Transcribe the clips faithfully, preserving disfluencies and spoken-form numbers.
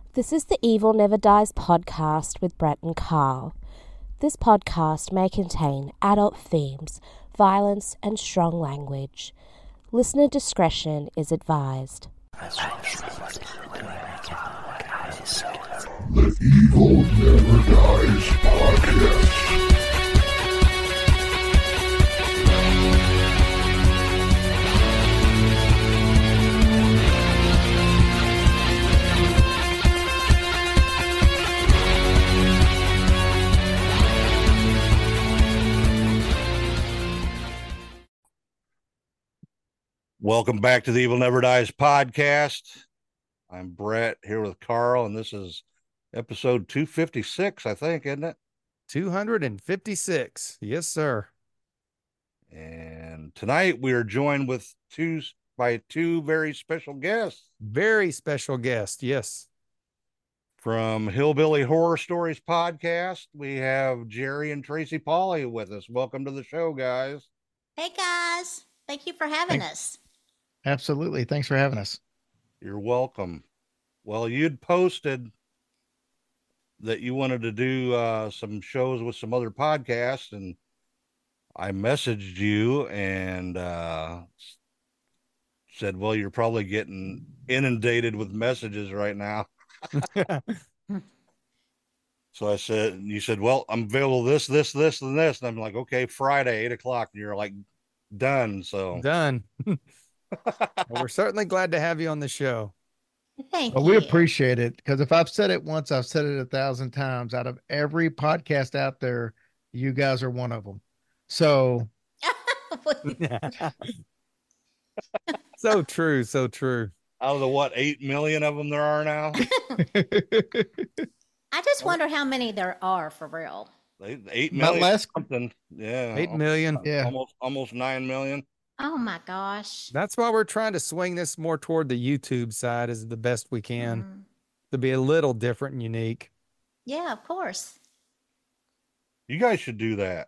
This is the Evil Never Dies podcast with Brett and Carl. This podcast may contain adult themes, violence, and strong language. Listener discretion is advised. The Evil Never Dies podcast. Welcome back to the Evil Never Dies podcast. I'm Brett here with Carl, and this is episode two fifty-six, I think, isn't it? two fifty-six. Yes, sir. And tonight we are joined with two by two very special guests. Very special guest. Yes. From Hillbilly Horror Stories podcast, we have Jerry and Tracy Pauley with us. Welcome to the show, guys. Hey, guys. Thank you for having Thanks. us. Absolutely. Thanks for having us. You're welcome. Well, you'd posted that you wanted to do uh, some shows with some other podcasts, and I messaged you and uh, said, well, you're probably getting inundated with messages right now. So I said, you said, well, I'm available this, this, this, and this. And I'm like, okay, Friday, eight o'clock. And you're like, done. So Done. Well, we're certainly glad to have you on the show. Thank Well, you. we appreciate it because if I've said it once, I've said it a thousand times. Out of every podcast out there, you guys are one of them. So So true. So true. out of the, what, eight million of them there are now? I just wonder how many there are for real. They, eight Not million less. something. Yeah. Eight million. Yeah. Almost, almost nine million. Oh, my gosh. That's why we're trying to swing this more toward the YouTube side as the best we can Mm. to be a little different and unique. Yeah, of course. You guys should do that.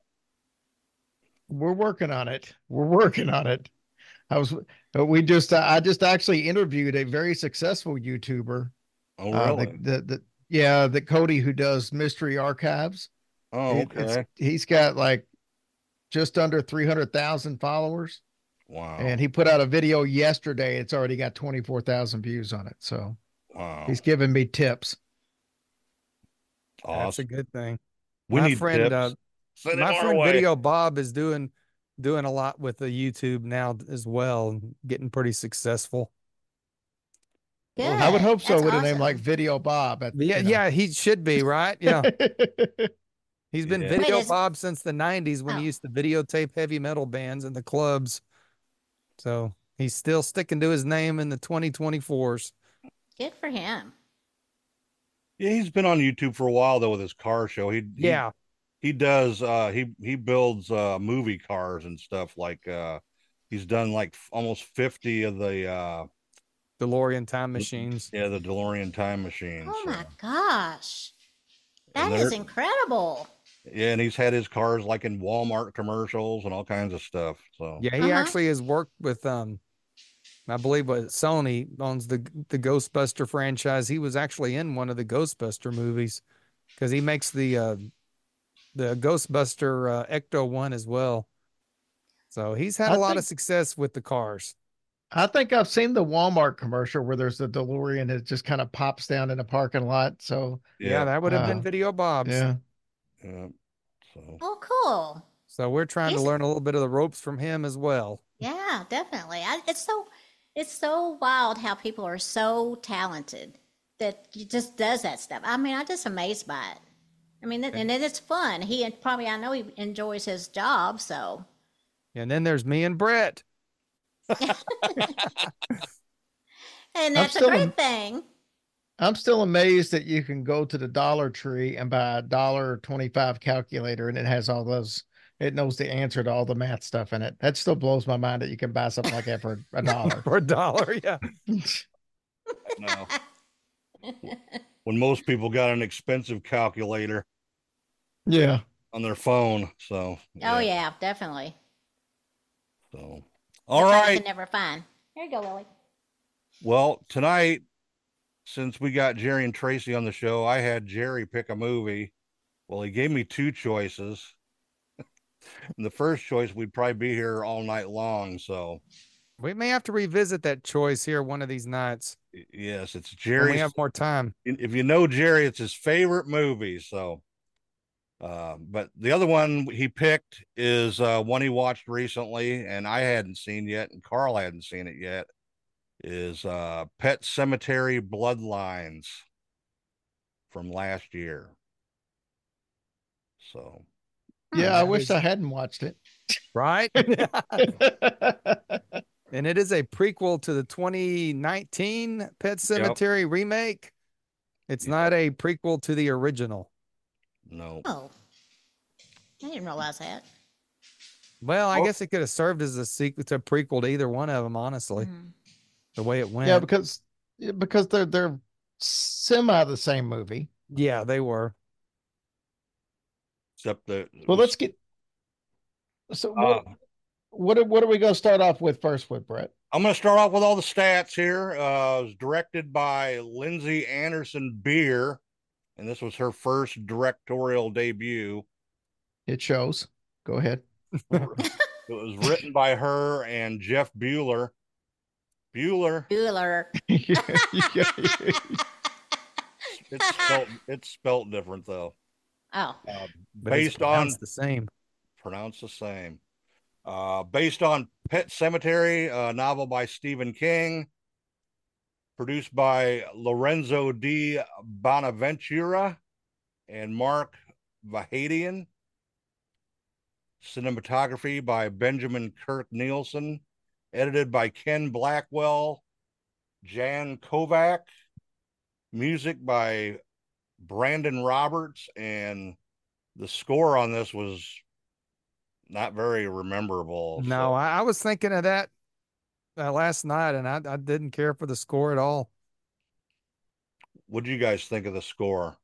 we're working on it. We're working on it. I was, uh, we just, uh, I just actually interviewed a very successful YouTuber. Oh, Uh, really? the, the, the, yeah, the Cody who does Mystery Archives. oh, It- it's- okay. he's got like just under three hundred thousand followers. Wow. And he put out a video yesterday. It's already got twenty-four thousand views on it. So wow. he's giving me tips. That's Awesome. a good thing. We my need friend, tips. uh, Send My them our friend way. Video Bob is doing doing a lot with the YouTube now as well, and getting pretty successful. Good. I would hope so That's with a name awesome. like Video Bob. At, Yeah, you know. yeah, he should be, right? Yeah. He's been Yeah. Video Wait, is- Bob since the nineties when Oh. he used to videotape heavy metal bands in the clubs. So he's still sticking to his name in the twenty twenty-fours. Good for him. Yeah, he's been on YouTube for a while though with his car show. He, he Yeah. he does uh he he builds uh movie cars and stuff. Like uh he's done like f- almost fifty of the uh DeLorean time machines. yeah the DeLorean time machines. Oh, so. my gosh. That And is they're- incredible. Yeah, and he's had his cars like in Walmart commercials and all kinds of stuff. So Yeah, he Uh-huh. actually has worked with um I believe what Sony owns the the Ghostbuster franchise. He was actually in one of the Ghostbuster movies because he makes the uh the Ghostbuster uh, Ecto one as well. So he's had I a lot think- of success with the cars. I think I've seen the Walmart commercial where there's a DeLorean that just kind of pops down in a parking lot. So Yeah, yeah, that would have Uh, been Video Bob's. yeah, yeah. So Oh, cool. So we're trying to He's- learn a little bit of the ropes from him as well. Yeah, definitely. I, it's so it's so wild how people are so talented that he just does that stuff. I mean, I'm just amazed by it. I mean, and then it's fun. He and probably I know he enjoys his job, so And then there's me and Brett. and that's a still great am- thing. I'm still amazed that you can go to the Dollar Tree and buy a dollar twenty-five calculator and it has all those. It knows the answer to all the math stuff in it. That still blows my mind that you can buy something like that for a dollar. For a dollar, yeah. no. When most people got an expensive calculator Yeah. on their phone. So Oh yeah, definitely. So all Stuff I right. can never find. Here you go, Lily. Well, tonight since we got Jerry and Tracy on the show, I had Jerry pick a movie. Well, he gave me two choices. And the first choice, we'd probably be here all night long. So We may have to revisit that choice here one of these nights yes, it's when Jerry. we have more time. If you know Jerry, it's his favorite movie. So, uh, but the other one he picked is uh, one he watched recently, and I hadn't seen yet, and Carl hadn't seen it yet. Is uh, Pet Cemetery Bloodlines from last year. So, Yeah, I that wish is- I hadn't watched it. Right? And it is a prequel to the twenty nineteen Pet Cemetery remake. It's Yep. not a prequel to the original. no. Oh, I didn't realize that. Well, I Oh. guess it could have served as a sequel to prequel to either one of them, honestly, Mhm. the way it went. Yeah, because yeah, because they're they're semi the same movie. yeah, they were. Except the Well, let's get. So what Uh, what are, what are we going to start off with first with, Brett? I'm going to start off with all the stats here. Uh, it was directed by Lindsay Anderson Beer, and this was her first directorial debut. It shows. Go ahead. It was written by her and Jeff Bueller. Bueller. Bueller. It's spelled, it's spelled different though. Oh, Uh, But it's based on pronounced the same. pronounced the same. Uh, based on Pet Cemetery, a novel by Stephen King, produced by Lorenzo di Bonaventura and Mark Vahadian. Cinematography by Benjamin Kirk Nielsen, edited by Ken Blackwell, Jan Kovac, music by Brandon Roberts, and the score on this was not very rememberable. No, so- I, I was thinking of that uh, last night, and I, I didn't care for the score at all. What do you guys think of the score?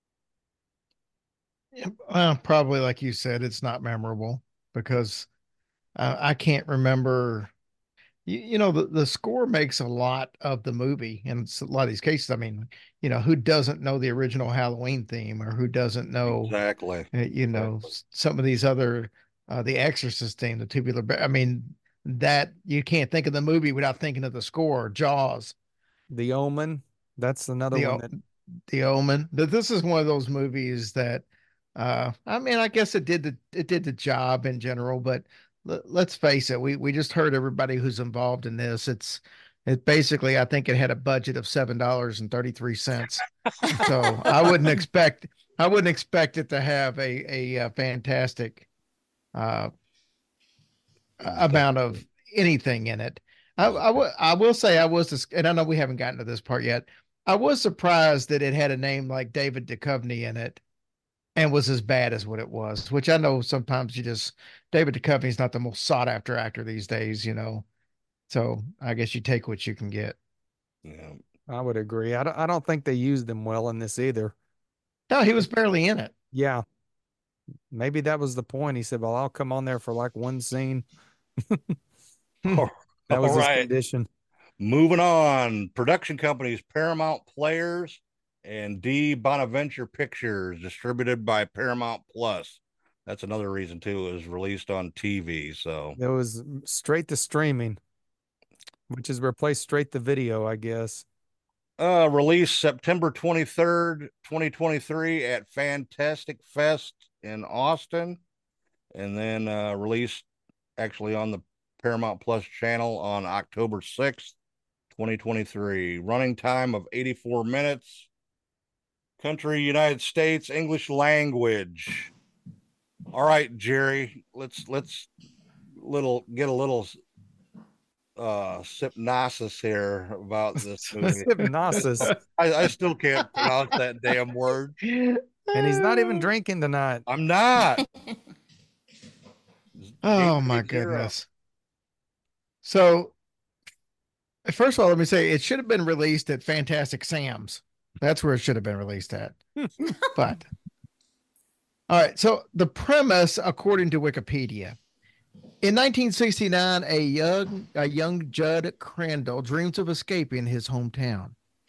Well, probably like you said, it's not memorable because uh, I can't remember. You, you know, the, the score makes a lot of the movie, and it's a lot of these cases. I mean, you know, who doesn't know the original Halloween theme, or who doesn't know, Exactly. uh, you know, s- some of these other, uh, the Exorcist theme, the Tubular. Ba- I mean, that you can't think of the movie without thinking of the score. Jaws, The Omen, that's another the one O- that the Omen. That this is one of those movies that, uh, I mean, I guess it did the it did the job in general, but let, let's face it, we we just heard everybody who's involved in this. It's it basically, I think it had a budget of seven dollars and thirty three cents. So I wouldn't expect I wouldn't expect it to have a a, uh fantastic uh amount of anything in it. I, I, w- I will say I was, dis- and I know we haven't gotten to this part yet. I was surprised that it had a name like David Duchovny in it and was as bad as what it was, which I know sometimes you just, David Duchovny's not the most sought after actor these days, you know. So I guess you take what you can get. Yeah. I would agree. I don't, I don't think they used him well in this either. No, he was barely in it. Yeah. Maybe that was the point. He said, well, I'll come on there for like one scene. All That was all his right. condition. Moving on, production companies Paramount Players and D Bonaventure Pictures, distributed by Paramount Plus. That's another reason too. It was released on T V. So It was straight to streaming, which has replaced straight to video, I guess. uh released September twenty-third, twenty twenty-three at Fantastic Fest in Austin, and then uh released actually on the Paramount Plus channel on October sixth, twenty twenty-three. Running time of eighty-four minutes. Country, United States, English language. All right, Jerry, let's let's little get a little uh hypnosis here about this movie. Hypnosis. I, I still can't pronounce that damn word. And he's not even drinking tonight. I'm not. Oh my Zero. goodness. So first of all, let me say it should have been released at Fantastic Sam's. That's where it should have been released at. But all right, so the premise, according to Wikipedia, in nineteen sixty-nine, a young a young Judd Crandall dreams of escaping his hometown.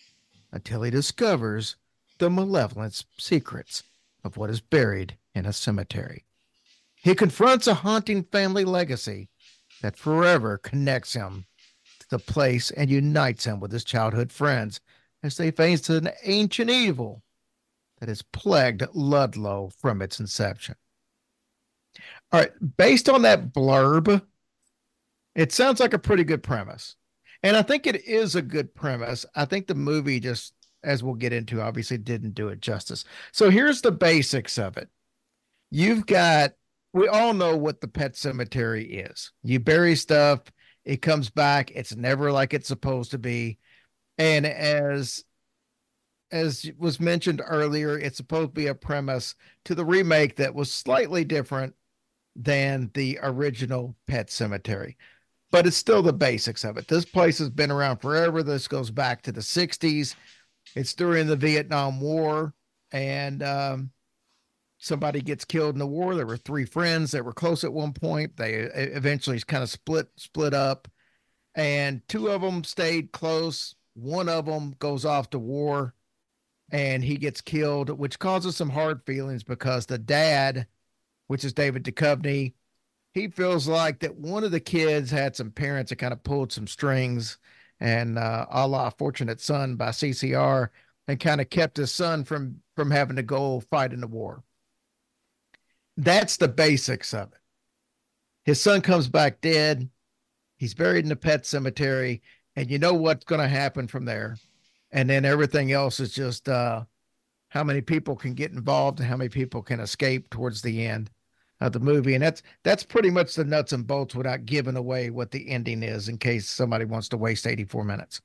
until he discovers the malevolent secrets of what is buried in a cemetery. He confronts a haunting family legacy that forever connects him to the place and unites him with his childhood friends as they face an ancient evil that has plagued Ludlow from its inception. All right, based on that blurb, it sounds like a pretty good premise. And I think it is a good premise. I think the movie just, as we'll get into, obviously didn't do it justice. So here's the basics of it. You've got, we all know what the pet cemetery is. You bury stuff, it comes back, it's never like it's supposed to be. And as as was mentioned earlier, it's supposed to be a premise to the remake that was slightly different than the original Pet Cemetery. But it's still the basics of it. This place has been around forever. This goes back to the sixties. It's during the Vietnam War, and um, somebody gets killed in the war. There were three friends that were close at one point. They eventually kind of split split up, and two of them stayed close. One of them goes off to war, and he gets killed, which causes some hard feelings because the dad, which is David Duchovny, he feels like that one of the kids had some parents that kind of pulled some strings, and uh, a la Fortunate Son by C C R, and kind of kept his son from, from having to go fight in the war. That's the basics of it. His son comes back dead. He's buried in the pet cemetery, and you know what's going to happen from there. And then everything else is just uh, how many people can get involved and how many people can escape towards the end of the movie. And that's that's pretty much the nuts and bolts without giving away what the ending is in case somebody wants to waste eighty-four minutes.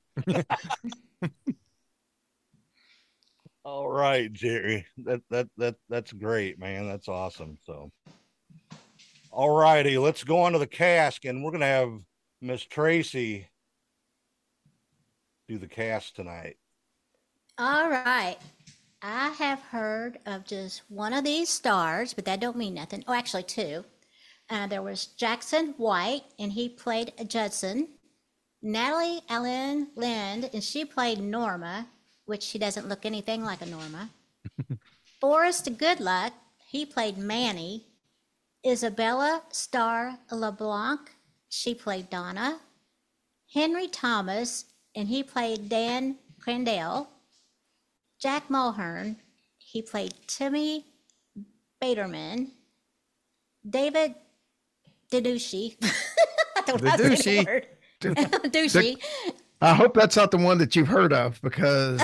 All right, Jerry. That that that that's great, man. That's awesome. So, all righty, let's go on to the cast, and we're gonna have Miss Tracy do the cast tonight. All right. I have heard of just one of these stars, but that don't mean nothing. Oh, actually two. Uh, there was Jackson White, and he played Judson. Natalie Ellen Lind, and she played Norma, which she doesn't look anything like a Norma. Forrest Goodluck, he played Manny. Isabella Starr LeBlanc, she played Donna. Henry Thomas, and he played Dan Crandell. Jack Mulhern, he played Timmy Baterman. David Diducci. I don't know how to say the word. Diducci. I hope that's not the one that you've heard of, because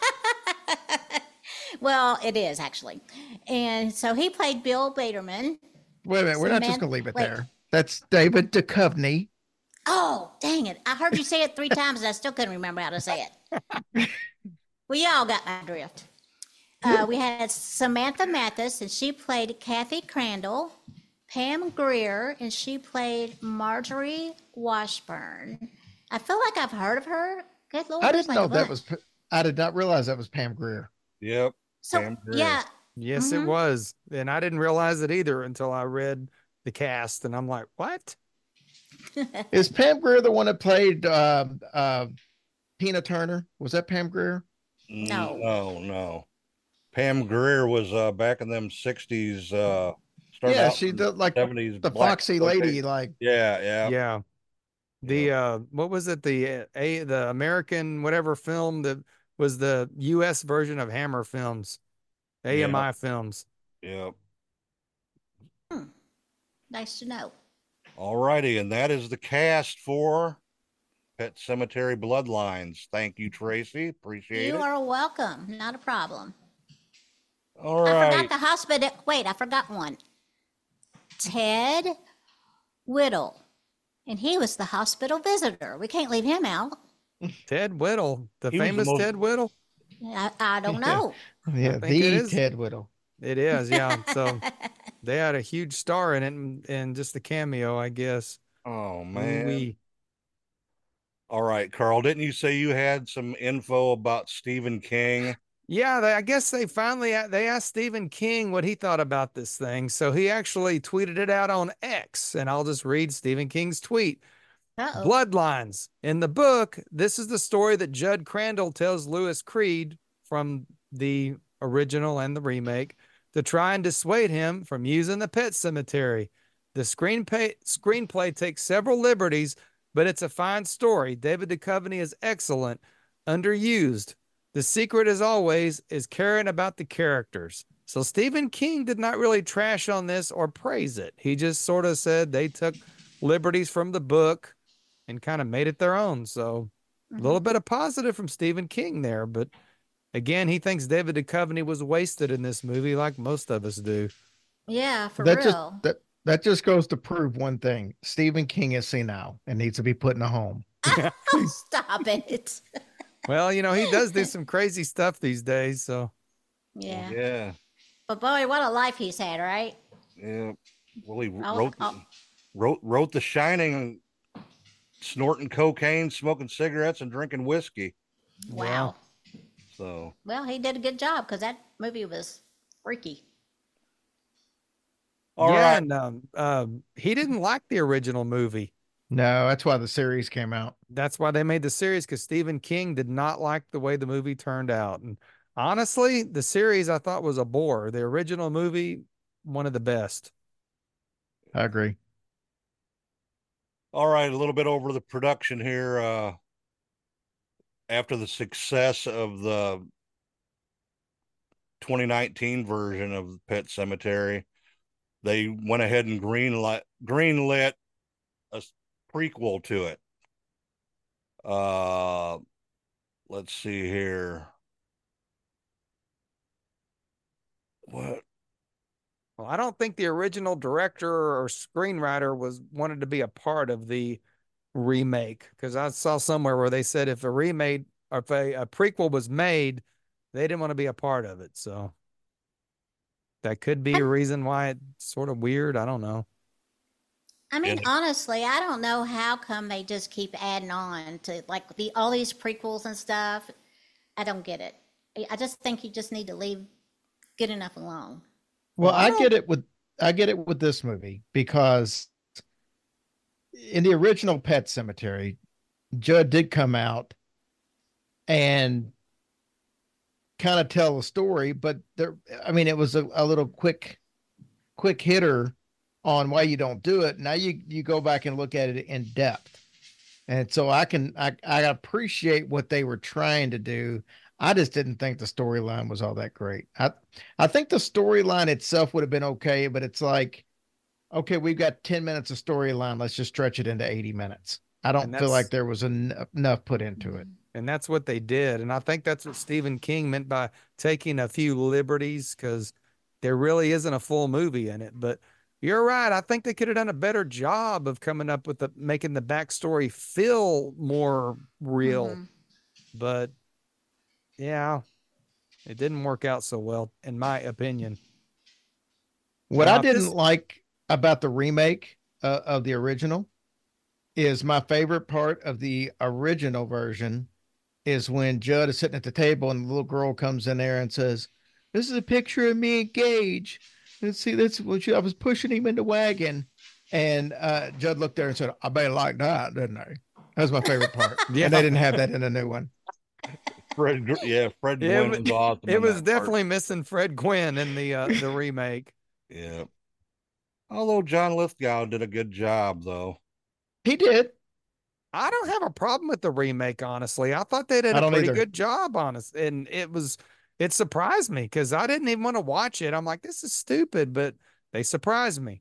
well, it is actually. And so he played Bill Baterman. Wait a minute, we're not just going to leave it wait. there. That's David Duchovny. Oh, dang it. I heard you say it three times and I still couldn't remember how to say it. Well, y'all got my drift. Uh, we had Samantha Mathis, and she played Kathy Crandall. Pam Grier, and she played Marjorie Washburn. I feel like I've heard of her. Good Lord. I didn't know that was, I did not realize that was Pam Grier. Yep. So, Pam Grier. yeah. Yes, mm-hmm. It was. And I didn't realize it either until I read the cast, and I'm like, what? Is Pam Grier the one that played uh, uh, Tina Turner? Was that Pam Grier? No. No, no. Pam Grier was uh, back in them sixties. Uh, yeah, she did like seventies the foxy lady, like yeah, yeah, yeah. The uh, what was it? The a the American whatever film that was the U S version of Hammer Films, A M I yeah. Films. Yep. Hmm. Nice to know. All righty, and that is the cast for Pet Cemetery Bloodlines. Thank you, Tracy. Appreciate you it. You are welcome. Not a problem. All I right. forgot the hospital. Wait, I forgot one. Ted Whittle. And he was the hospital visitor. We can't leave him out. Ted Whittle, the He was the famous most- Ted Whittle. I, I don't know. yeah, think it the is. Ted Whittle. It is, yeah. So they had a huge star in it, and, and just the cameo, I guess. Oh man. We All right, Carl, didn't you say you had some info about Stephen King? Yeah, they, I guess they finally they asked Stephen King what he thought about this thing. So he actually tweeted it out on X, and I'll just read Stephen King's tweet. Uh-oh. Bloodlines. In the book, this is the story that Judd Crandall tells Lewis Creed from the original and the remake to try and dissuade him from using the Pet Cemetery. The screenplay, screenplay takes several liberties, but it's a fine story. David Duchovny is excellent, underused. The secret, as always, is caring about the characters. So Stephen King did not really trash on this or praise it. He just sort of said they took liberties from the book and kind of made it their own. So a little bit of positive from Stephen King there. But again, he thinks David Duchovny was wasted in this movie like most of us do. Yeah, for that real. just that that just goes to prove one thing: Stephen King is senile and needs to be put in a home. Oh, stop it. Well, you know, he does do some crazy stuff these days. So Yeah. Yeah. But boy, what a life he's had, right? Yeah. Well, he Oh, wrote oh. wrote wrote The Shining, snorting cocaine, smoking cigarettes, and drinking whiskey. Wow. So Well, he did a good job because that movie was freaky. all yeah, right. and um, um, he didn't like the original movie. No, that's why the series came out. That's why they made the series, because Stephen King did not like the way the movie turned out. And honestly, the series I thought was a bore. The original movie, one of the best. I agree. All right, a little bit over the production here. Uh, after the success of the twenty nineteen version of Pet Cemetery, they went ahead and greenlit greenlit a prequel to it. Uh, let's see here. What? Well, I don't think the original director or screenwriter was wanted to be a part of the remake, because I saw somewhere where they said if a remake or if a, a prequel was made, they didn't want to be a part of it. So that could be a reason why it's sort of weird. I don't know. I mean, And- honestly, I don't know how come they just keep adding on to like the all these prequels and stuff. I don't get it. I- I just think you just need to leave good enough alone. Well, Well, I I don't- get it with I get it with this movie because in the original Pet Cemetery, Judd did come out and kind of tell a story, but there, I mean, it was a, a little quick, quick hitter on why you don't do it. Now you you go back and look at it in depth, and so I can I I appreciate what they were trying to do. I just didn't think the storyline was all that great. I I think the storyline itself would have been okay, but it's like, okay, we've got ten minutes of storyline. Let's just stretch it into eighty minutes. I don't And feel that's- like there was en- enough put into it. And that's what they did. And I think that's what Stephen King meant by taking a few liberties, because there really isn't a full movie in it. But you're right. I think they could have done a better job of coming up with the making the backstory feel more real. Mhm. But yeah, it didn't work out so well, in my opinion. What Now, I if didn't this- like about the remake uh, of the original is my favorite part of the original version is when Judd is sitting at the table and the little girl comes in there and says, "This is a picture of me and Gage. Let's see, that's what you, I was pushing him in the wagon." And uh, Judd looked there and said, "I bet he liked that, didn't I?" That was my favorite part. Yeah. And they didn't have that in the new one. Fred, Gr- yeah, Fred Yeah, Gwynn but was awesome. It in was that part. definitely missing Fred Gwynn in the uh, the remake. Yeah. Although John Lithgow did a good job, though. He did. I don't have a problem with the remake, honestly. I thought they did I a don't pretty either. good job, honest. And it was, it surprised me because I didn't even want to watch it. I'm like, this is stupid, but they surprised me.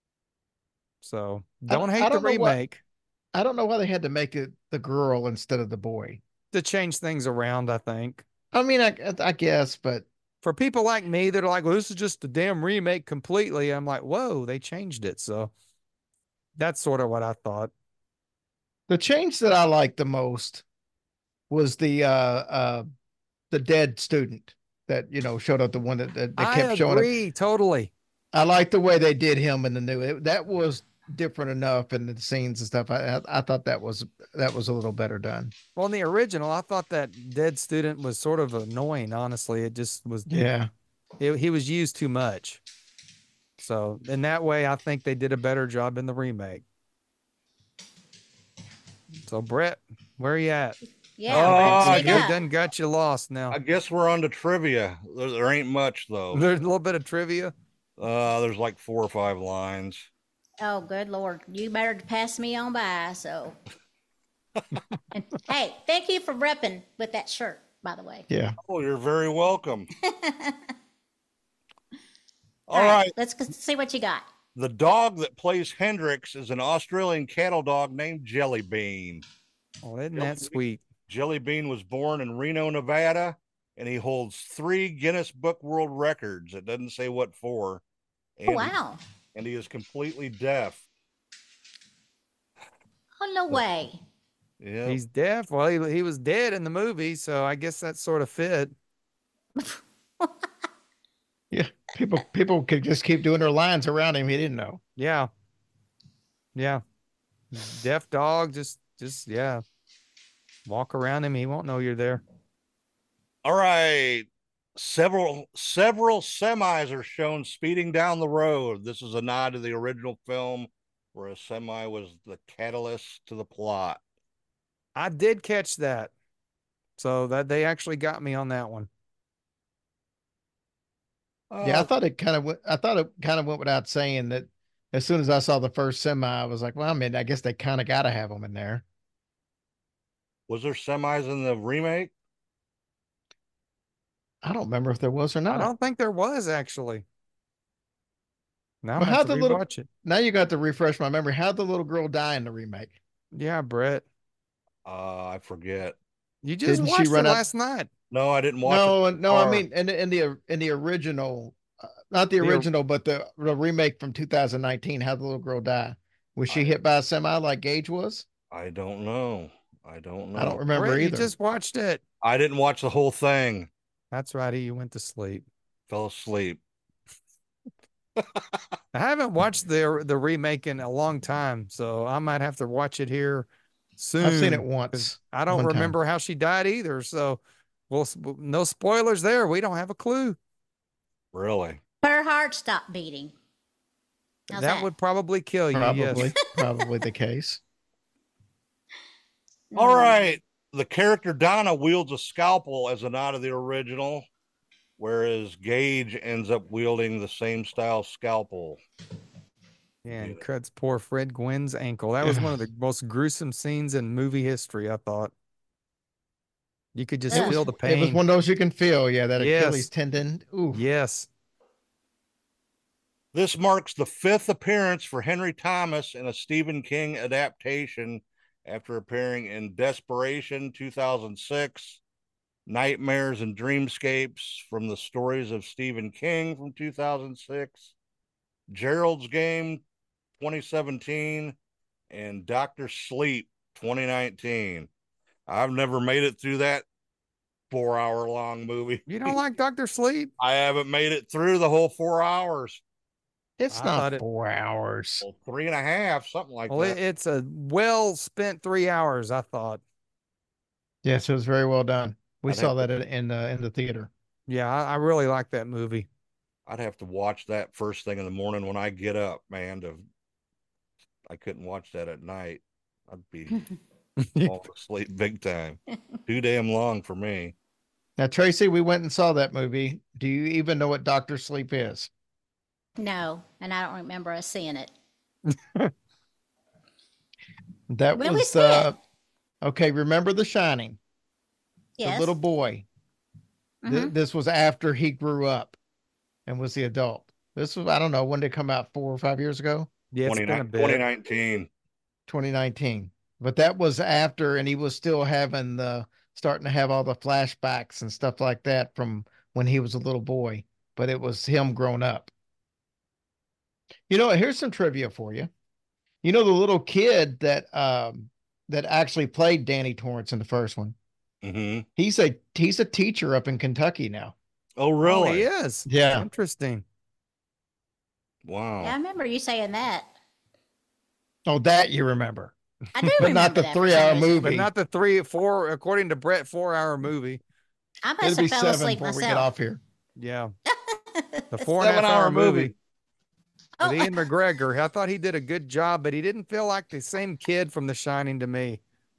So I don't don't- hate I the don't know what- remake. I don't know why they had to make it the girl instead of the boy. To change things around, I think. I mean, I, I guess, but For people like me that are like, well, this is just a damn remake completely. I'm like, whoa, they changed it. So that's sort of what I thought. the change that I liked the most was the uh uh the dead student that you know showed up, the one that, that, that I kept showing up. agree totally. I like the way they did him in the new. It, that was different enough in the scenes and stuff. I, I I thought that was that was a little better done. Well, in the original, I thought that dead student was sort of annoying. Honestly, it just was. Yeah. It, he was used too much. So in that way, I think they did a better job in the remake. So Brett, where are you at? Yeah, Oh, Brett, I speak guess- up. Done got you lost now. I guess we're on to trivia. There, there ain't much though. There's a little bit of trivia. Uh, there's like four or five lines. Oh, good Lord. You better pass me on by, so. And hey, thank you for repping with that shirt, by the way. Yeah. Oh, you're very welcome. All All right. Let's go see what you got. The dog that plays Hendrix is an Australian cattle dog named Jelly Bean. Oh, isn't that sweet? Jelly Bean was born in Reno, Nevada, and he holds three Guinness Book World Records. It doesn't say what for. And Oh, wow. and he is completely deaf. Oh, no way. Yeah. He's deaf. Well, he, he was dead in the movie, so I guess that sort of fit. Yeah. People people could just keep doing their lines around him. He didn't know. Yeah. Yeah. Deaf dog, just just yeah. Walk around him, he won't know you're there. All right. Several several semis are shown speeding down the road. This is a nod to the original film where a semi was the catalyst to the plot. I did catch that. So that they actually got me on that one. Yeah, I Uh, thought it kind of went, I thought it kind of went without saying that as soon as I saw the first semi, I was like, well, I mean, I guess they kind of got to have them in there. was there semis in the remake? I don't remember if there was or I not. don't think there was actually. Now Well, I have how'd to the little- rewatch it. Now you got to refresh my memory. How'd the little girl die in the remake? Yeah, Brett. Uh, I forget. You just Didn't she watched it run out- last night. No, I didn't watch No, it. no, I Or- mean in the in the in the original, uh, not the The or- original, but the, the remake from two thousand nineteen. How'd the little girl die? Was she I- hit by a semi like Gage was? I don't know. I don't know. I don't remember Brett, you either. just watched it. I didn't watch the whole thing. That's right. You went to sleep. Fell asleep. I haven't watched the the remake in a long time, so I might have to watch it here soon. I've seen it 'cause once. I don't one time. remember how she died either. So, well, s- no spoilers there. We don't have a clue. Really? Her heart stopped beating. How's that, that? would probably kill you. Probably, Yes. probably the case. Mm. All right. The character Donna wields a scalpel as a nod of the original, whereas Gage ends up wielding the same style scalpel. Yeah, and cuts poor Fred Gwynn's ankle. That was one of the most gruesome scenes in movie history, I thought. You could just It was- feel the It was pain. one of those you can feel. Yeah, that Yes. Achilles tendon. Ooh. Yes. This marks the fifth appearance for Henry Thomas in a Stephen King adaptation after appearing in Desperation two thousand six, Nightmares and Dreamscapes from the Stories of Stephen King from two thousand six, Gerald's Game twenty seventeen, and Doctor Sleep twenty nineteen. I've never made it through that four hour long movie. You don't like Doctor Sleep? I haven't made it through the whole four hours. It's I thought not it- four hours. Well, three and a half, something like Well, that. it, it's a well spent three hours, I thought. Yes, it was very well done. We I'd saw have that in in, uh, in the theater. Yeah, I, I really like that movie. I'd have to watch that first thing in the morning when I get up, man. To I couldn't watch that at night. I'd be falling asleep big time. Too damn long for me. Now, Tracy, we went and saw that movie. Do you even know what Doctor Sleep is? No, and I don't remember us seeing it. That When we was see uh it. okay, remember The Shining, Yes. the little boy. Th- Mhm. this was after he grew up and was the adult. This was, I don't know, when did it come out? Four or five years ago? Yeah, it's been a bit. twenty nineteen. twenty nineteen. But that was after, and he was still having the, starting to have all the flashbacks and stuff like that from when he was a little boy, but it was him grown up. You know, here's some trivia for you. You know, the little kid that, um, that actually played Danny Torrance in the first one. Mm-hmm. He's a, he's a teacher up in Kentucky now. Oh, Oh, really? he is. Yeah. Interesting. Wow. Yeah, I remember you saying that. Oh, that you remember, I do but remember not the that for three some hour reason. movie. But not the three, four, according to Brett, four hour movie. I It'll must be have fell seven asleep before we get myself. off here. Yeah. The four and a half Seven-hour hour movie. movie. Oh, With Ian McGregor. I thought he did a good job, but he didn't feel like the same kid from The Shining to me.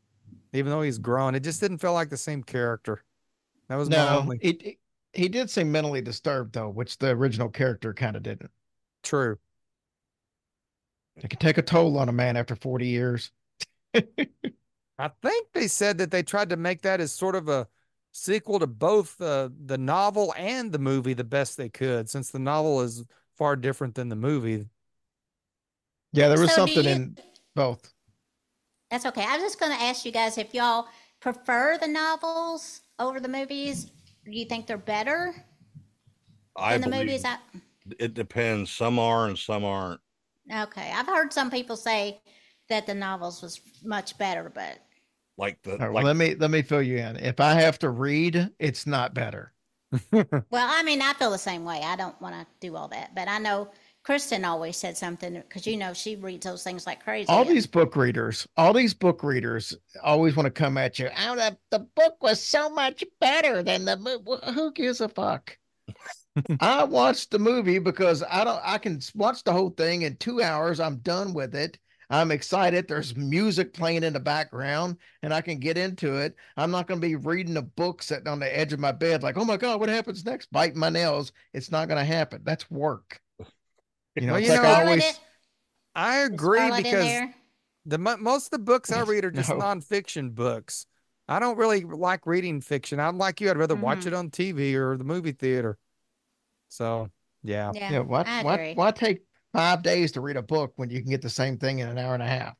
even though he's grown. It just didn't feel like the same character. That was my No, only it, it he did seem mentally disturbed though, which the original character kind of didn't. true. It can take a toll on a man after forty years. I think they said that they tried to make that as sort of a sequel to both uh, the novel and the movie the best they could, since the novel is far different than the movie. Yeah, there was So do something you- in both. That's okay. I was just going to ask you guys if y'all prefer the novels over the movies. Do you think they're better I than the believe movies? I, it depends. Some are and some aren't. okay, I've heard some people say that the novels was much better, but Like the All right, like well, let me let me fill you in. If I have to read, it's not better. well, I mean, I feel the same way. I don't want to do all that, but I know Kristen always said something because you know she reads those things like crazy. All these book readers, all these book readers always want to come at you. Oh, the, the book was so much better than the movie. Who gives a fuck? I watched the movie because I don't I can watch the whole thing in two hours. I'm done with it. I'm excited. There's music playing in the background and I can get into it. I'm not going to be reading a book sitting on the edge of my bed like, oh my God, what happens next? Biting my nails. It's not going to happen. That's work. You know, Well, it's you like know- I Scarlet always in- I is agree Scarlet in because there? the mo- most of the books I read are just No. nonfiction books. I don't really like reading fiction. I'm like you. I'd rather watch Mhm. it on T V or the movie theater. So, yeah. Yeah, yeah, why, I why, agree. why take five days to read a book when you can get the same thing in an hour and a half?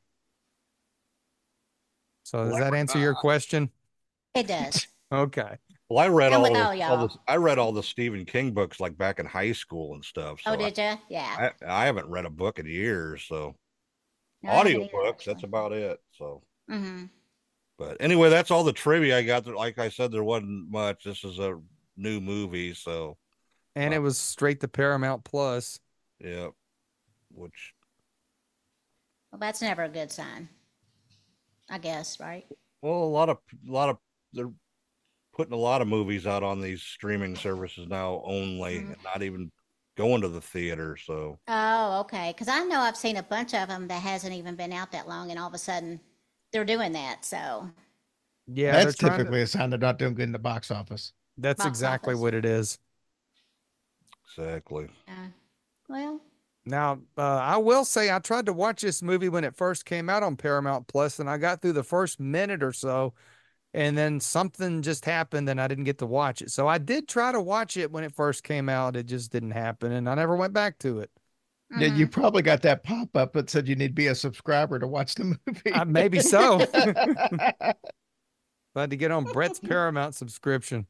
So does Well, that answer your question? It does. Okay. well, I read I'm all, with the, all all y'all. the I read all the Stephen King books like back in high school and stuff. So Oh, did you? Yeah. I, I I haven't read a book in years. So No, I haven't audio either, books, that's actually. about it. So Mhm. but anyway, that's all the trivia I got. Like I said, there wasn't much. This is a new movie, so And Uh, it was straight to Paramount Plus. yeah. Which Well, that's never a good sign. I guess, right? well, a lot of a lot of they're putting a lot of movies out on these streaming services now only, Mhm. and not even going to the theater. So Oh, okay. Because I know I've seen a bunch of them that hasn't even been out that long, and all of a sudden they're doing that. So Yeah, That's they're trying to- typically a sign they're not doing good in the box office. that's box exactly office. what it is. exactly. uh, well, Now, uh, I will say I tried to watch this movie when it first came out on Paramount Plus, and I got through the first minute or so, and then something just happened, and I didn't get to watch it. So I did try to watch it when it first came out. It just didn't happen, and I never went back to it. Yeah, you mhm. probably got that pop up that said you need to be a subscriber to watch the movie. Uh, maybe so. I had to get on Brett's Paramount subscription.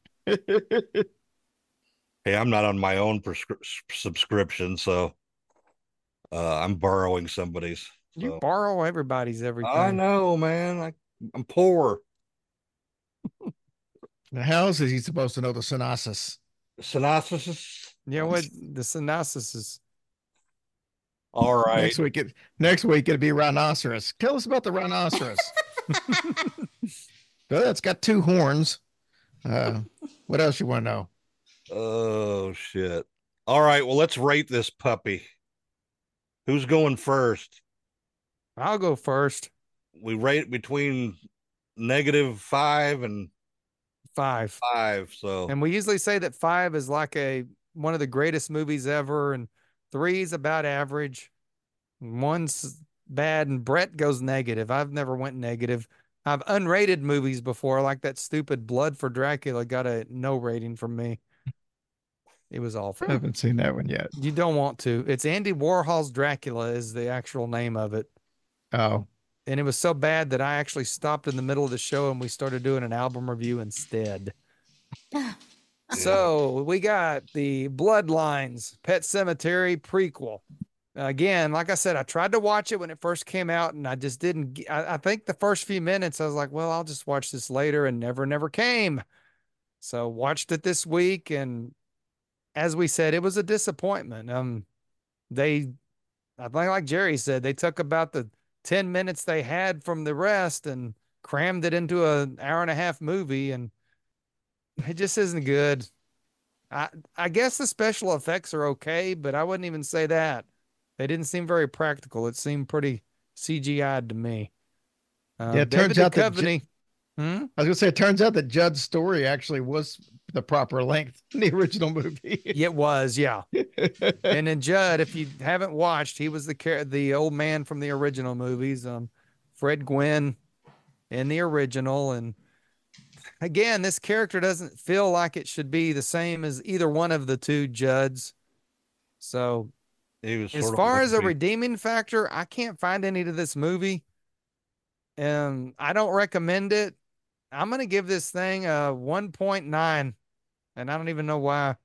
Hey, I'm not on my own prescri- subscription, so uh, I'm borrowing somebody's. You So. borrow everybody's everything. I know, man. I, I'm poor. Now, how else is he supposed to know the synopsis? Synopsis. Yeah, what the synopsis is. All right. Next week, it, next week it'll be rhinoceros. Tell us about the rhinoceros. Well, it's got two horns. Uh, what else you want to know? Oh shit. All right. Well, let's rate this puppy. Who's going first? I'll go first. We rate between negative five and Five. five. So And we usually say that five is like a one of the greatest movies ever, and three is about average. One's bad, and Brett goes negative. I've never went negative. I've unrated movies before, like that stupid Blood for Dracula got a no rating from me. It was awful. I haven't seen that one yet. You don't want to. It's Andy Warhol's Dracula is the actual name of it. Oh, And it was so bad that I actually stopped in the middle of the show and we started doing an album review instead. So we got the Bloodlines Pet Cemetery prequel. Again, like I said, I tried to watch it when it first came out and I just didn't. ge- I, I think the first few minutes I was like, well, I'll just watch this later, and never, never came. So watched it this week, and as we said, it was a disappointment. Um, they, I think, like Jerry said, they took about the ten minutes they had from the rest and crammed it into an hour and a half movie, and it just isn't good. I I guess the special effects are okay, but I wouldn't even say that. They didn't seem very practical. It seemed pretty C G I'd to me. Uh, Yeah, it David turns out that Duchovny, Hmm? I was gonna say, it turns out that Judd's story actually was the proper length in the original movie. It was, yeah. And then Judd, if you haven't watched, he was the char- the old man from the original movies, um, Fred Gwynn in the original. And again, this character doesn't feel like it should be the same as either one of the two Judds. So He was as sort of far as a wimpy. redeeming factor, I can't find any to this movie. And I don't recommend it. I'm going to give this thing a one point nine. And I don't even know why.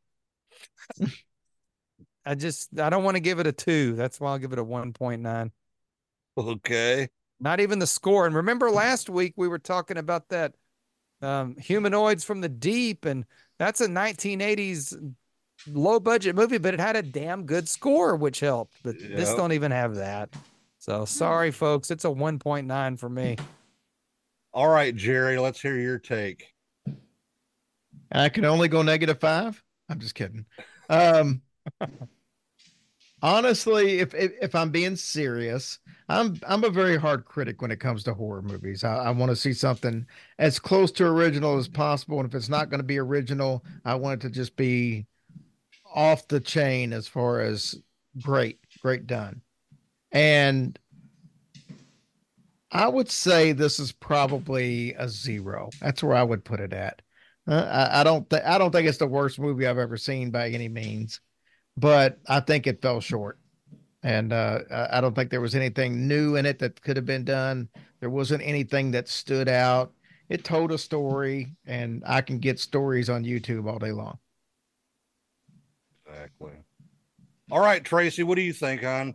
I just, I don't want to give it a two. That's why I'll give it a one point nine. Okay. Not even the score. And remember last week we were talking about that um, Humanoids from the Deep, and that's a nineteen eighties low budget movie, but it had a damn good score, which helped. But this Yep. don't even have that. So sorry, folks. It's a one point nine for me. All right, Jerry, let's hear your take. I can only go negative five. I'm just kidding. Um, honestly, if, if if I'm being serious, I'm I'm a very hard critic when it comes to horror movies. I, I want to see something as close to original as possible, and if it's not going to be original, I want it to just be off the chain as far as great, great done. And I would say this is probably a zero. That's where I would put it at. Uh, I, I don't think I don't think it's the worst movie I've ever seen by any means, but I think it fell short. And uh, I I don't think there was anything new in it that could have been done. There wasn't anything that stood out. It told a story, and I can get stories on YouTube all day long. Exactly. All right, Tracy, what do you think, hon?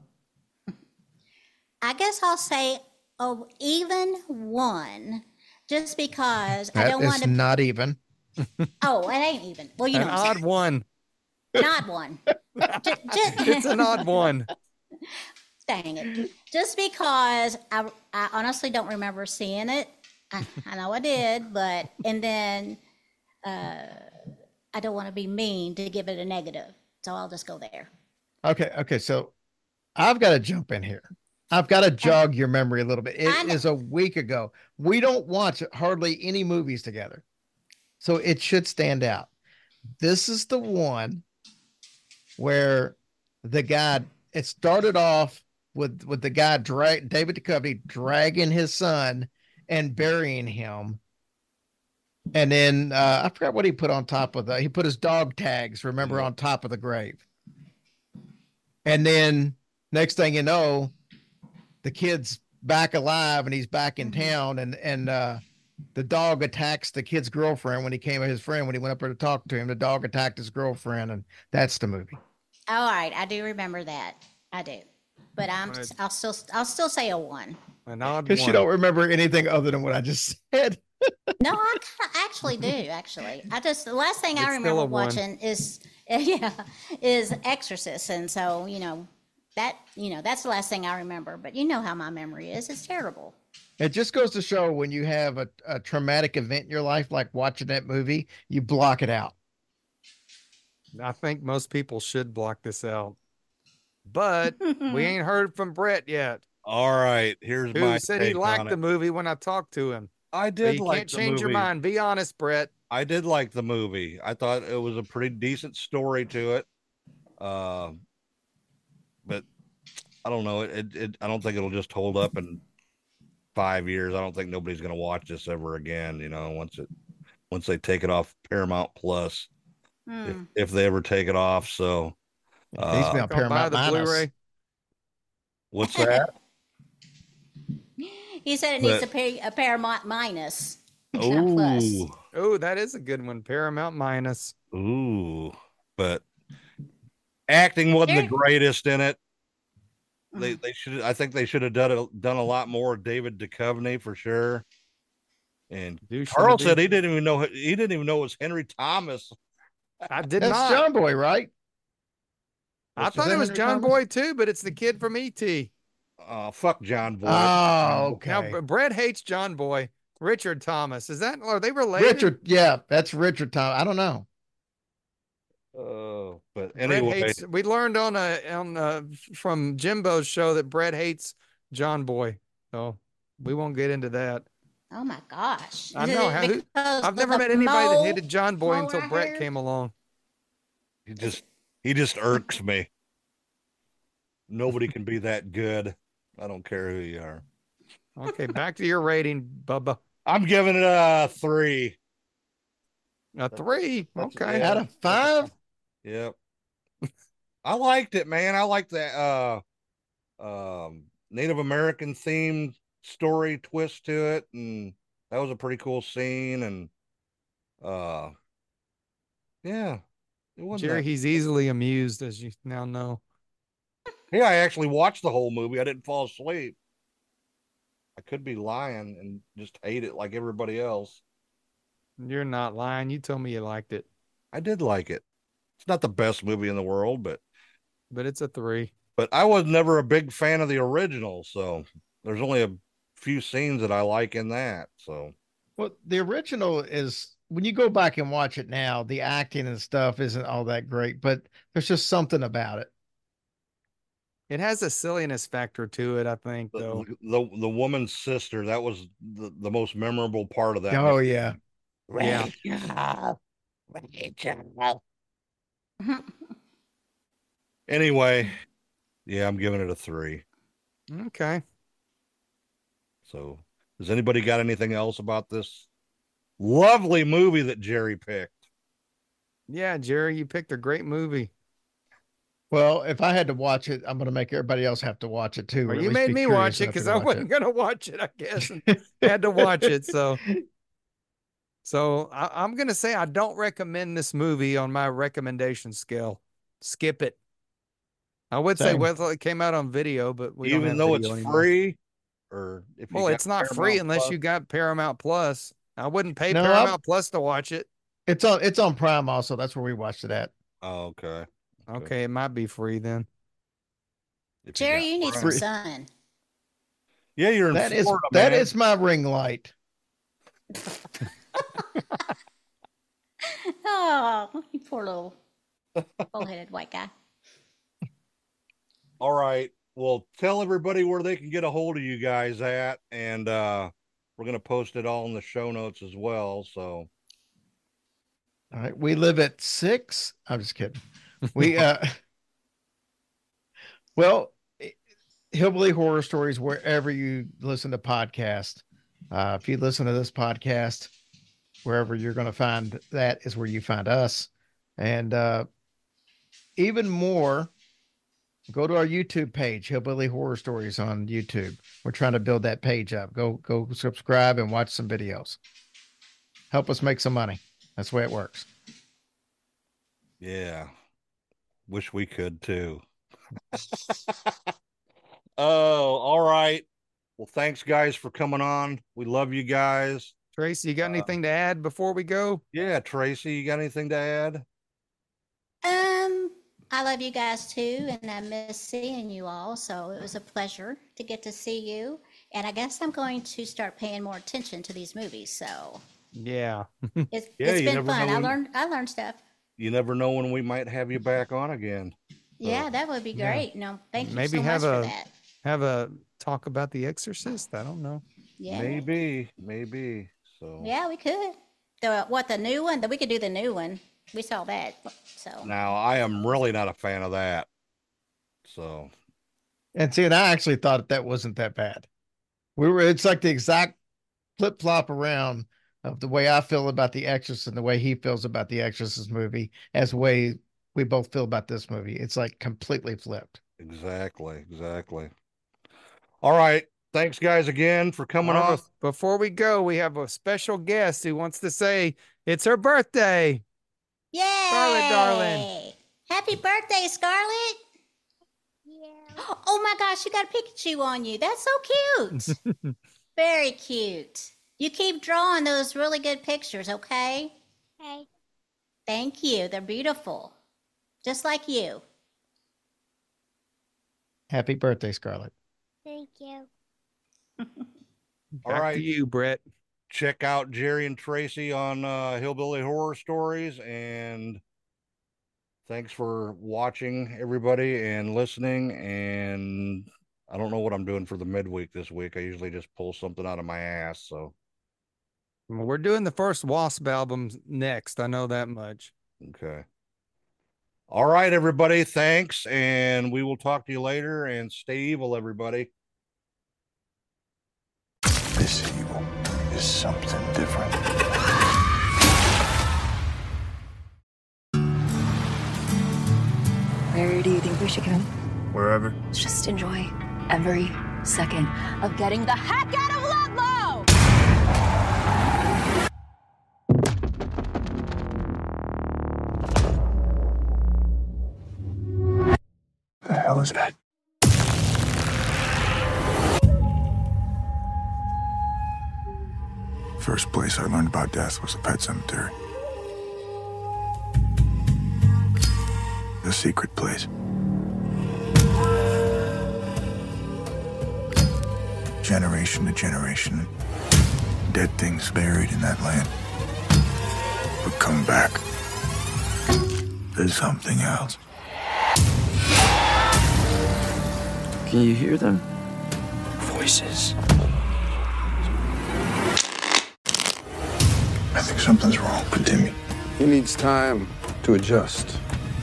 I guess I'll say oh, even one, just because I That don't want is to. not even. Oh, it ain't even. Well, you know, An what I'm odd saying. one. An odd one. Ju- ju- It's an odd one. Dang it. Just because I, I honestly don't remember seeing it. I, I know I did, but, and then uh, I don't want to be mean to give it a negative. So I'll just go there. Okay, okay. So I've got to jump in here. I've got to jog your memory a little bit. I It know. is a week ago. We don't watch hardly any movies together, so it should stand out. This is the one where the guy, it started off with with the guy drag David Duchovny dragging his son and burying him, and then uh, I forgot what he put on top of the. He put his dog tags, remember, Yeah. on top of the grave, and then next thing you know, the kid's back alive and he's back in town, and and uh, the dog attacks the kid's girlfriend when he came, his friend, when he went up there to talk to him. The dog attacked his girlfriend, and that's the movie. All right. I do remember that. I do. But I'm, Right. I'll still, I'll still say a one. An odd Because you one. don't remember anything other than what I just said. No, I kind of actually do. Actually, I just the last thing It's I still remember a one. watching is yeah is Exorcist, and so you know that you know that's the last thing I remember. But you know how my memory is; it's terrible. It just goes to show when you have a, a traumatic event in your life, like watching that movie, you block it out. I think most people should block this out. But we ain't heard from Brett yet, All right, here's who my said he take liked on the it. movie when I talked to him. I But did you like can't the change your movie. mind. Be honest, Brett. I did like the movie. I thought it was a pretty decent story to it. Uh, but I don't know. It, it, it I don't think it'll just hold up in five years. I don't think nobody's going to watch this ever again. You know, once it once they take it off Paramount Plus, if, Hmm. if they ever take it off. So, It needs to be uh, on I'll buy Paramount the Minus. Blu-ray. what's that? He said it needs But- a, pay, a Paramount minus. not plus. Ooh, Oh, that is a good one. Paramount Minus. ooh, but acting wasn't the There- greatest in it. They Mm. they should. I think they should have done a, done a lot more. David Duchovny for sure. And Douche Carl Kennedy. said he didn't even know he didn't even know it was Henry Thomas. I did That's not. John Boy, right? I Is thought that it was Henry John Thomas? Boy too, but it's the kid from E T. Oh, fuck John Boy. Oh, okay. Now Br- Brett hates John Boy. Richard Thomas. Is that are they related? Richard, yeah, that's Richard Tom. I don't know. Oh, but Brett anyway, hates, we learned on a on uh from Jimbo's show that Brett hates John Boy. So we won't get into that. Oh my gosh! I Is know. it How, who, because I've of never the met anybody that mole- hated John Boy mole until right Brett here? came along. He just he just irks me. Nobody can be that good. I don't care who you are. Okay, back to your rating, Bubba. I'm giving it a three. A three. That's- Okay. yeah. Out of five? Yep. I liked it, man. I liked that uh um Native American themed story twist to it, and that was a pretty cool scene. And uh yeah, it wasn't Jerry, that. he's easily amused, as you now know. Yeah, I actually watched the whole movie. I didn't fall asleep. I could be lying and just hate it like everybody else. You're not lying. You told me you liked it, I did like it. It's not the best movie in the world, but but it's a three. but I was never a big fan of the original, so there's only a few scenes that I like in that. So Well, the original is when you go back and watch it now, the acting and stuff isn't all that great, but there's just something about it. It has a silliness factor to it, I think, the though. the, the woman's sister, that was the, the most memorable part of that. Oh movie. yeah. Yeah. Rachel, Rachel. Anyway, yeah, I'm giving it a three. Okay. So, does anybody got anything else about this lovely movie that Jerry picked? Yeah, Jerry, you picked a great movie. Well, if I had to watch it, I'm going to make everybody else have to watch it too. or Well, at you least made be me curious watch it enough because to I watch wasn't going to watch it, I guess, and had to watch it. So, so I, I'm going to say I don't recommend this movie on my recommendation scale. Skip it. I would say Same. well, it came out on video, but we don't Even have though it's video anymore. free, or if you Well, got it's not free Paramount unless Plus? you got Paramount Plus. I wouldn't pay No, Paramount I'm- Plus to watch it. It's on it's on Prime also. That's where we watched it at. Oh, okay. Okay, it might be free then. If Jerry, got you need Prime. some sun. Yeah, you're in That is Florida, that man. is my ring light. Oh, you poor little bull-headed white guy. All right. Well, tell everybody where they can get a hold of you guys at, and uh we're gonna post it all in the show notes as well. So All right. We live at six. I'm just kidding. We uh well, Hillbilly Horror Stories, wherever you listen to podcasts. Uh, if you listen to this podcast, wherever you're going to find that is where you find us. And uh, even more, go to our YouTube page, Hillbilly Horror Stories on YouTube. We're trying to build that page up. Go go subscribe and watch some videos. Help us make some money. That's the way it works. yeah, wish we could too. Oh, all right. Well, thanks guys for coming on. We love you guys. Tracy, you got Uh, anything to add before we go? Yeah, Tracy, you got anything to add? Um, I love you guys too, and I miss seeing you all. So it was a pleasure to get to see you. And I guess I'm going to start paying more attention to these movies. So Yeah. it's, Yeah, it's you been never fun. know I when- learned I learned stuff. You never know when we might have you back on again. Yeah, that would be Yeah. great. No, thank you Maybe so have much a- for that. Have a talk about The Exorcist. I don't know. Yeah, Maybe, maybe. So yeah, we could. The what the new one? That we could do the new one. We saw that. So now I am really not a fan of that. So And see, and I actually thought that wasn't that bad. We were, it's like the exact flip flop around of the way I feel about The Exorcist and the way he feels about the Exorcist movie, as the way we both feel about this movie. It's like completely flipped. exactly, exactly. All right. Thanks guys again for coming All right, on. bef- Before we go, we have a special guest who wants to say it's her birthday. yay, Scarlett, darling. Happy birthday, Scarlett! Yeah. Oh my gosh, you got a Pikachu on you. That's so cute. Very cute. You keep drawing those really good pictures, okay? Okay. Thank you. They're beautiful. Just like you. Happy birthday, Scarlett. Thank you. All Back right. to you, Brett. Check out Jerry and Tracy on uh, Hillbilly Horror Stories, and thanks for watching, everybody, and listening. And I don't know what I'm doing for the midweek this week. I usually just pull something out of my ass. So We're doing the first Wasp album next. I know that much. Okay. All right, everybody. Thanks. And we will talk to you later. And stay evil, everybody. This evil is something different. Where do you think we should go? Wherever. Just enjoy every second of getting the heck out of Ludlow! The hell is that? First place I learned about death was a pet cemetery. The secret place. Generation to generation, dead things buried in that land would come back. There's something else. Can you hear them? Voices. I think something's wrong with Timmy. He needs time to adjust.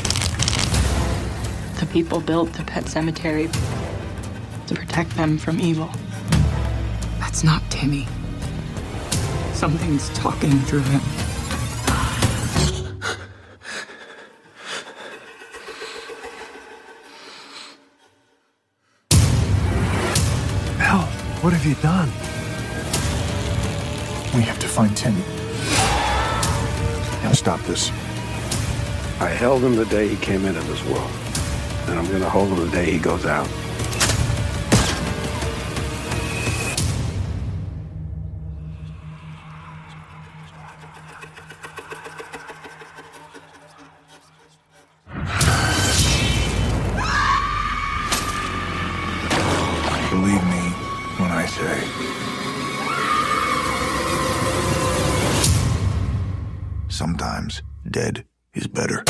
The people built the pet cemetery to protect them from evil. That's not Timmy. Something's talking through him. Hell, what have you done? We have to find Timmy. Now stop this. I held him the day he came into this world, and I'm gonna hold him the day he goes out. Believe me when I say sometimes dead is better.